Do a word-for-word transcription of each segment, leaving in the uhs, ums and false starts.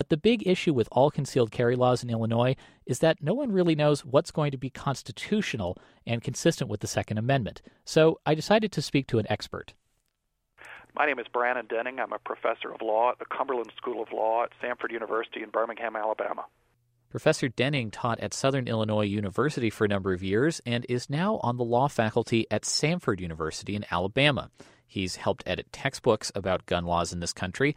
But the big issue with all concealed carry laws in Illinois is that no one really knows what's going to be constitutional and consistent with the Second Amendment. So I decided to speak to an expert. My name is Brannon Denning. I'm a professor of law at the Cumberland School of Law at Samford University in Birmingham, Alabama. Professor Denning taught at Southern Illinois University for a number of years and is now on the law faculty at Samford University in Alabama. He's helped edit textbooks about gun laws in this country.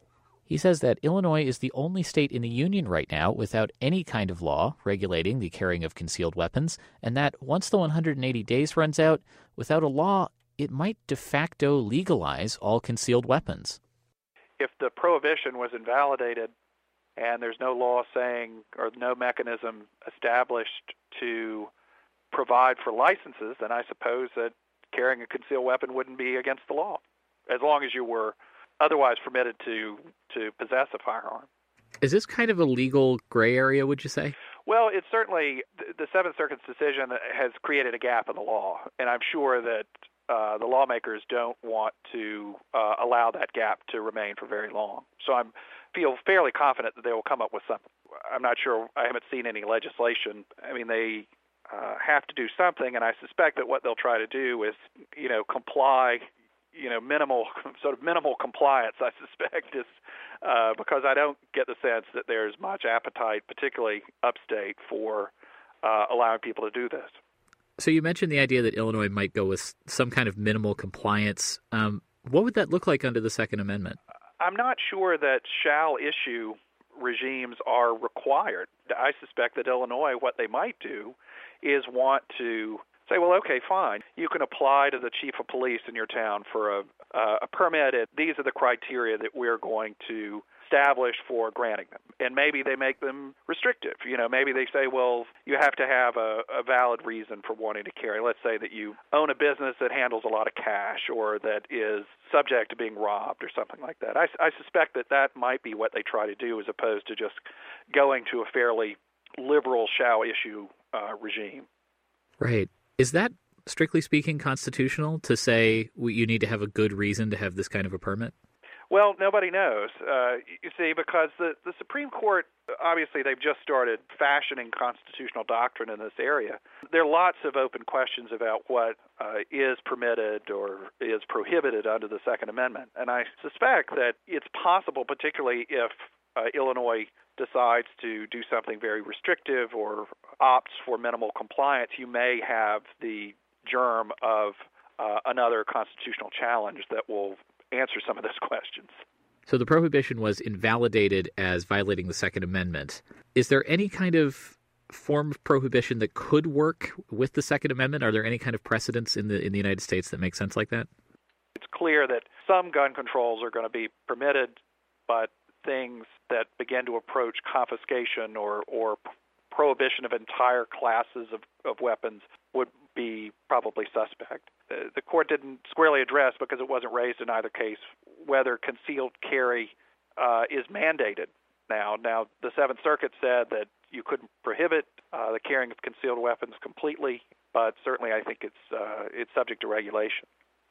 He says that Illinois is the only state in the union right now without any kind of law regulating the carrying of concealed weapons, and that once the one hundred eighty days runs out, without a law, it might de facto legalize all concealed weapons. If the prohibition was invalidated and there's no law saying or no mechanism established to provide for licenses, then I suppose that carrying a concealed weapon wouldn't be against the law, as long as you were otherwise permitted to, to possess a firearm. Is this kind of a legal gray area, would you say? Well, it's certainly, the Seventh Circuit's decision has created a gap in the law, and I'm sure that uh, the lawmakers don't want to uh, allow that gap to remain for very long. So I feel fairly confident that they will come up with something. I'm not sure, I haven't seen any legislation. I mean, they uh, have to do something, and I suspect that what they'll try to do is, you know, comply, you know, minimal, sort of minimal compliance, I suspect, is uh, because I don't get the sense that there's much appetite, particularly upstate, for uh, allowing people to do this. So you mentioned the idea that Illinois might go with some kind of minimal compliance. Um, what would that look like under the Second Amendment? I'm not sure that shall issue regimes are required. I suspect that Illinois, what they might do is want to say, well, okay, fine. You can apply to the chief of police in your town for a, uh, a permit. These are the criteria that we're going to establish for granting them. And maybe they make them restrictive. You know, maybe they say, well, you have to have a, a valid reason for wanting to carry. Let's say that you own a business that handles a lot of cash or that is subject to being robbed or something like that. I, I suspect that that might be what they try to do as opposed to just going to a fairly liberal shall issue uh, regime. Right. Is that, strictly speaking, constitutional to say you need to have a good reason to have this kind of a permit? Well, nobody knows, uh, you see, because the, the Supreme Court, obviously they've just started fashioning constitutional doctrine in this area. There are lots of open questions about what uh, is permitted or is prohibited under the Second Amendment. And I suspect that it's possible, particularly if uh, Illinois decides to do something very restrictive or opts for minimal compliance, you may have the germ of uh, another constitutional challenge that will answer some of those questions. So the prohibition was invalidated as violating the Second Amendment. Is there any kind of form of prohibition that could work with the Second Amendment? Are there any kind of precedents in the in the United States that make sense like that? It's clear that some gun controls are going to be permitted, but things that begin to approach confiscation or, or prohibition of entire classes of, of weapons would be probably suspect. The, the court didn't squarely address, because it wasn't raised in either case, whether concealed carry uh, is mandated now. Now, the Seventh Circuit said that you couldn't prohibit uh, the carrying of concealed weapons completely, but certainly I think it's uh, it's subject to regulation.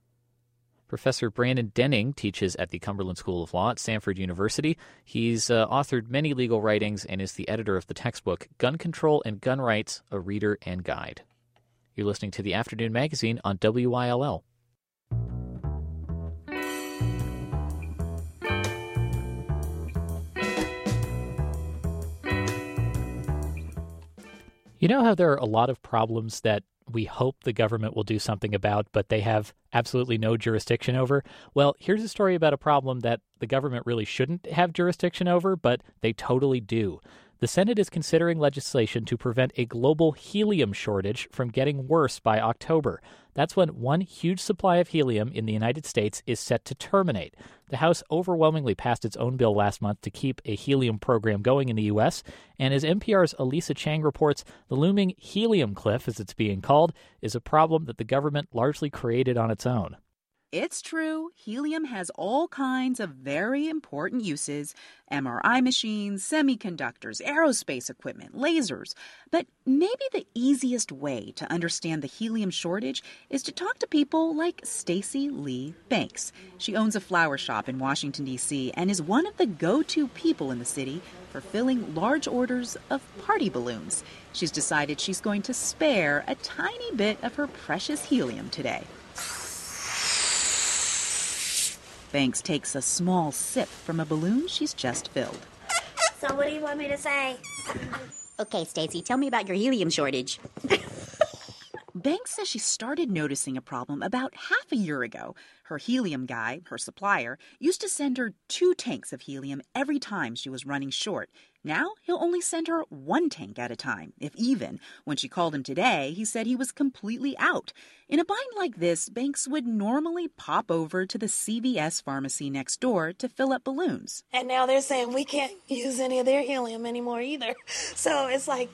Professor Brannon Denning teaches at the Cumberland School of Law at Samford University. He's uh, authored many legal writings and is the editor of the textbook Gun Control and Gun Rights, A Reader and Guide. You're listening to the Afternoon Magazine on W I L L. You know how there are a lot of problems that we hope the government will do something about, but they have absolutely no jurisdiction over? Well, here's a story about a problem that the government really shouldn't have jurisdiction over, but they totally do. The Senate is considering legislation to prevent a global helium shortage from getting worse by October. That's when one huge supply of helium in the United States is set to terminate. The House overwhelmingly passed its own bill last month to keep a helium program going in the U S, and as N P R's Elisa Chang reports, the looming helium cliff, as it's being called, is a problem that the government largely created on its own. It's true, helium has all kinds of very important uses. M R I machines, semiconductors, aerospace equipment, lasers. But maybe the easiest way to understand the helium shortage is to talk to people like Stacy Lee Banks. She owns a flower shop in Washington, D C, and is one of the go-to people in the city for filling large orders of party balloons. She's decided she's going to spare a tiny bit of her precious helium today. Banks takes a small sip from a balloon she's just filled. So what do you want me to say? Okay, Stacy, tell me about your helium shortage. Banks says she started noticing a problem about half a year ago. Her helium guy, her supplier, used to send her two tanks of helium every time she was running short. Now he'll only send her one tank at a time, if even. When she called him today, he said he was completely out. In a bind like this, Banks would normally pop over to the C V S pharmacy next door to fill up balloons. And now they're saying we can't use any of their helium anymore either. So it's like,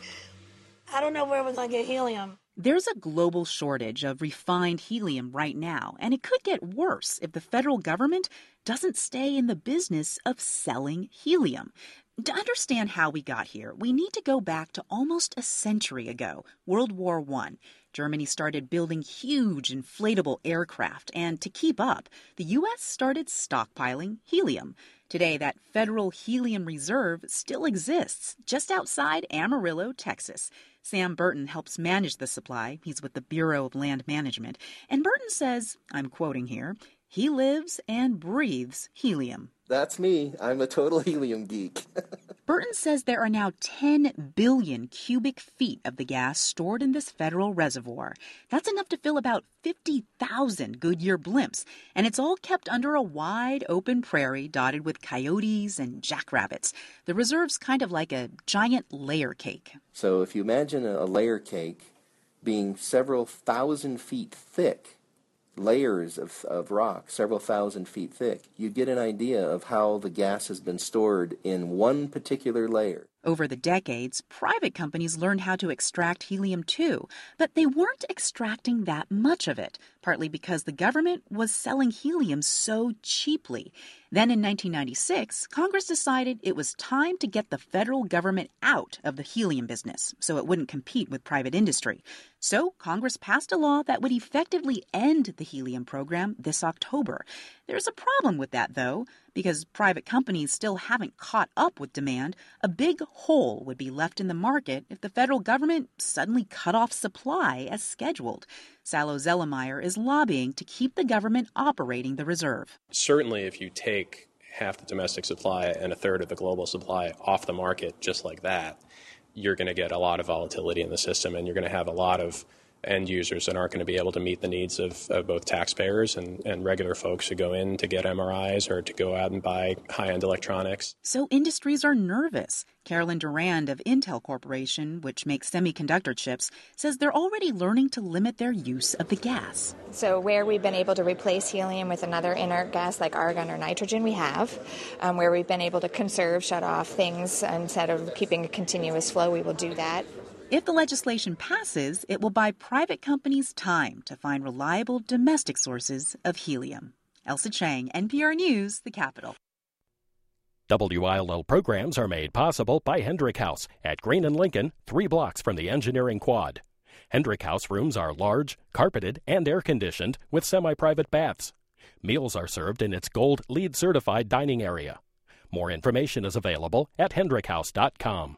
I don't know where we're going to get helium. There's a global shortage of refined helium right now, and it could get worse if the federal government doesn't stay in the business of selling helium. To understand how we got here, we need to go back to almost a century ago, World War One. Germany started building huge inflatable aircraft, and to keep up, the U S started stockpiling helium. Today, that federal helium reserve still exists just outside Amarillo, Texas. Sam Burton helps manage the supply. He's with the Bureau of Land Management. And Burton says, I'm quoting here, he lives and breathes helium. That's me. I'm a total helium geek. Burton says there are now ten billion cubic feet of the gas stored in this federal reservoir. That's enough to fill about fifty thousand Goodyear blimps, and it's all kept under a wide open prairie dotted with coyotes and jackrabbits. The reserve's kind of like a giant layer cake. So if you imagine a layer cake being several thousand feet thick, layers of, of rock several thousand feet thick, you get an idea of how the gas has been stored in one particular layer. Over the decades, private companies learned how to extract helium too, but they weren't extracting that much of it, partly because the government was selling helium so cheaply. Then in nineteen ninety-six, Congress decided it was time to get the federal government out of the helium business so it wouldn't compete with private industry. So Congress passed a law that would effectively end the helium program this October. There's a problem with that, though. Because private companies still haven't caught up with demand, a big hole would be left in the market if the federal government suddenly cut off supply as scheduled. Salo Zellemeyer is lobbying to keep the government operating the reserve. Certainly, if you take half the domestic supply and a third of the global supply off the market just like that, you're going to get a lot of volatility in the system, and you're going to have a lot of end users that aren't going to be able to meet the needs of, of both taxpayers and, and regular folks who go in to get M R Is or to go out and buy high-end electronics. So industries are nervous. Carolyn Durand of Intel Corporation, which makes semiconductor chips, says they're already learning to limit their use of the gas. So where we've been able to replace helium with another inert gas like argon or nitrogen, we have. Um, where we've been able to conserve, shut off things instead of keeping a continuous flow, we will do that. If the legislation passes, it will buy private companies time to find reliable domestic sources of helium. Elsa Chang, N P R News, The Capitol. W I L L programs are made possible by Hendrick House at Green and Lincoln, three blocks from the engineering quad. Hendrick House rooms are large, carpeted, and air-conditioned with semi-private baths. Meals are served in its Gold LEED certified dining area. More information is available at hendrick house dot com.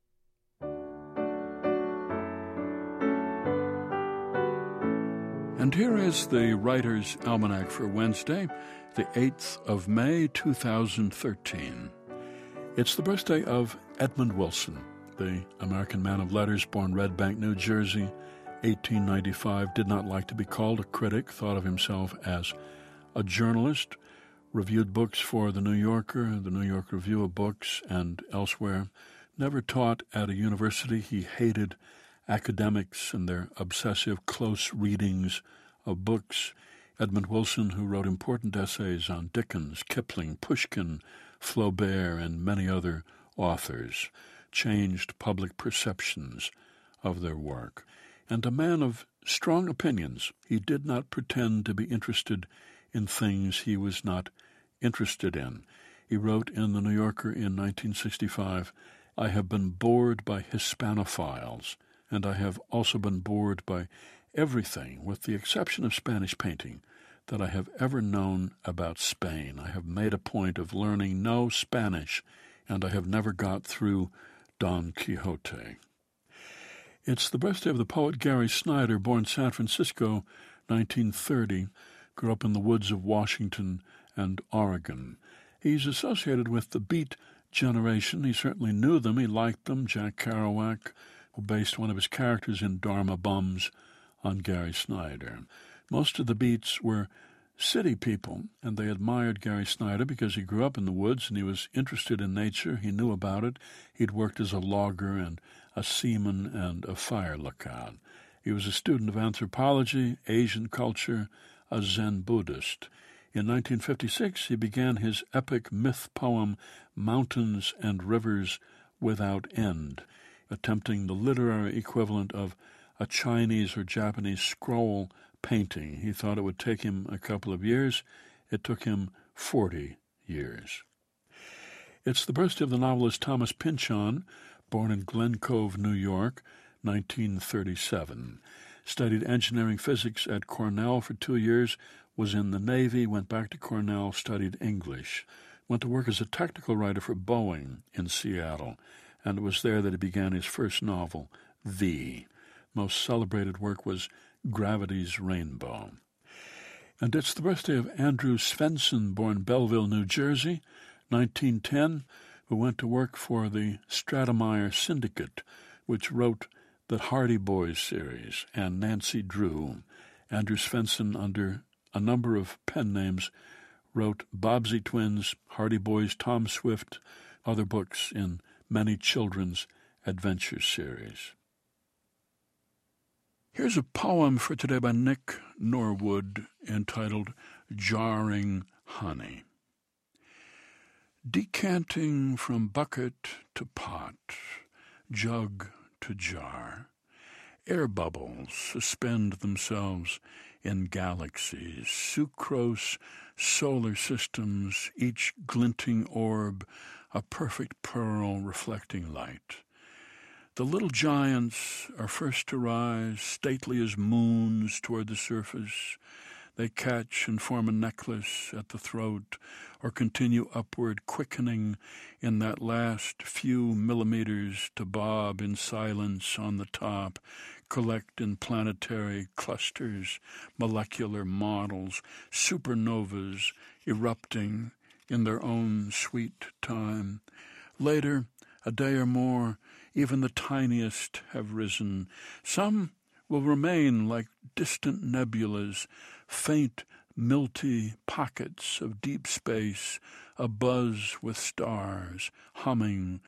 And here is the Writer's Almanac for Wednesday, the eighth of May, two thousand thirteen. It's the birthday of Edmund Wilson, the American man of letters, born Red Bank, New Jersey, eighteen ninety-five, did not like to be called a critic, thought of himself as a journalist, reviewed books for The New Yorker, the New York Review of Books, and elsewhere. Never taught at a university. He hated academics and their obsessive close readings of books. Edmund Wilson, who wrote important essays on Dickens, Kipling, Pushkin, Flaubert, and many other authors, changed public perceptions of their work. And a man of strong opinions, he did not pretend to be interested in things he was not interested in. He wrote in The New Yorker in nineteen sixty-five, "I have been bored by Hispanophiles, and I have also been bored by everything, with the exception of Spanish painting, that I have ever known about Spain. I have made a point of learning no Spanish, and I have never got through Don Quixote." It's the birthday of the poet Gary Snyder, born San Francisco, nineteen thirty, grew up in the woods of Washington and Oregon. He's associated with the Beat generation. He certainly knew them. He liked them. Jack Kerouac, who based one of his characters in Dharma Bums on Gary Snyder. Most of the Beats were city people, and they admired Gary Snyder because he grew up in the woods and he was interested in nature. He knew about it. He'd worked as a logger and a seaman and a fire lookout. He was a student of anthropology, Asian culture, a Zen Buddhist. In nineteen fifty-six, he began his epic myth poem Mountains and Rivers Without End, attempting the literary equivalent of a Chinese or Japanese scroll painting. He thought it would take him a couple of years. It took him forty years. It's the birthday of the novelist Thomas Pynchon, born in Glen Cove, New York, nineteen thirty-seven. Studied engineering physics at Cornell for two years, was in the Navy, went back to Cornell, studied English, went to work as a technical writer for Boeing in Seattle, and it was there that he began his first novel, V. Most celebrated work was Gravity's Rainbow. And it's the birthday of Andrew Svensson, born Belleville, New Jersey, nineteen ten, who went to work for the Stratemeyer Syndicate, which wrote the Hardy Boys series, and Nancy Drew. Andrew Svensson, under a number of pen names, wrote Bobbsey Twins, Hardy Boys, Tom Swift, other books in many children's adventure series. Here's a poem for today by Nick Norwood entitled Jarring Honey. Decanting from bucket to pot, jug to jar, air bubbles suspend themselves in galaxies, sucrose solar systems, each glinting orb a perfect pearl reflecting light. The little giants are first to rise, stately as moons toward the surface. They catch and form a necklace at the throat, or continue upward, quickening in that last few millimeters to bob in silence on the top, collect in planetary clusters, molecular models, supernovas erupting in their own sweet time. Later, a day or more, even the tiniest have risen. Some will remain like distant nebulas, faint, milty pockets of deep space, abuzz with stars, humming